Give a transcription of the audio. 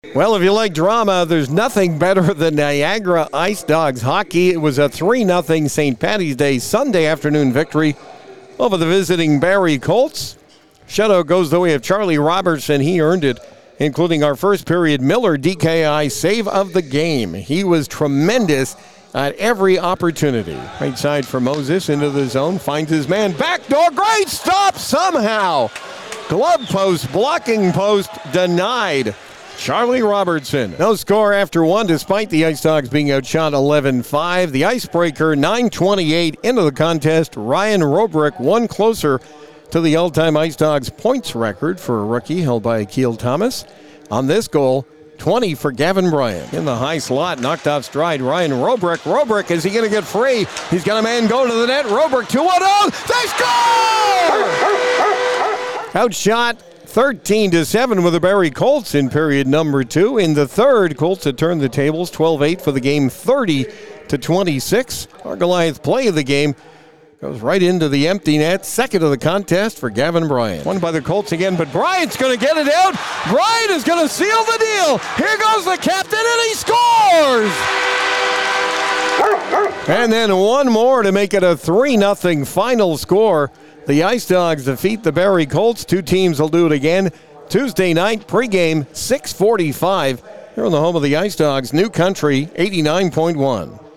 Well, if you like drama, there's nothing better than Niagara Ice Dogs hockey. It was a 3-0 St. Paddy's Day Sunday afternoon victory over the visiting Barrie Colts. Shutout goes the way of Charlie Robertson. He earned it, including our first period Miller DKI save of the game. He was tremendous at every opportunity. Right side for Moses into the zone, finds his man, backdoor, great stop somehow. Glove post, blocking post, denied. Charlie Robertson. No score after one, despite the Ice Dogs being outshot 11-5. The icebreaker, 9:28 into the contest. Ryan Robrick, one closer to the all-time Ice Dogs points record for a rookie held by Akil Thomas. On this goal, 20 for Gavin Bryant. In the high slot, knocked off stride, Ryan Robrick. Robrick, is he going to get free? He's got a man going to the net. Robrick, 2-1-0. They score! Outshot 13-7 with the Barrie Colts in period number 2. In the third, Colts had turned the tables, 12-8 for the game, 30-26. Our Goliath play of the game goes right into the empty net. Second of the contest for Gavin Bryant. Won by the Colts again, but Bryant's going to get it out. Bryant is going to seal the deal. Here goes the captain, and he scores! And then one more to make it a 3-0 final score. The Ice Dogs defeat the Barrie Colts. Two teams will do it again Tuesday night, pregame, 6:45. Here on the home of the Ice Dogs, New Country, 89.1.